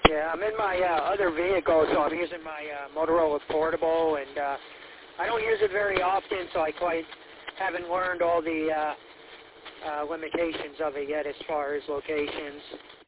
Yeah, I'm in my other vehicle, so I'm using my Motorola Portable, and I don't use it very often, so I quite haven't learned all the limitations of it yet as far as locations.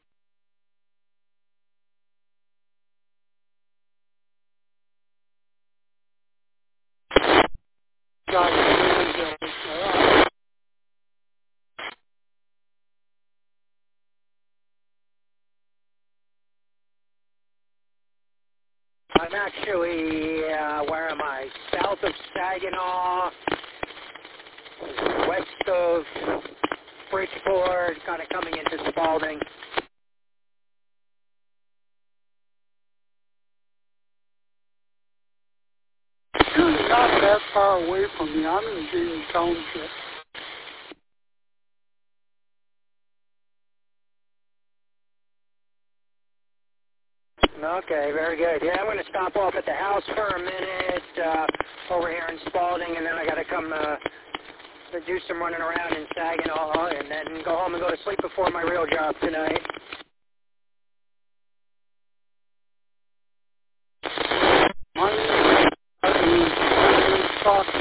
I'm actually, where am I? South of Saginaw, west of Bridgeport, kind of coming into Spalding. You're not that far away from me. I'm in James Township. Okay, very good. Yeah, I'm going to stop off at the house for a minute over here in Spalding, and then I got to come do some running around in Saginaw, and then go home and go to sleep before my real job tonight. My name is Scott.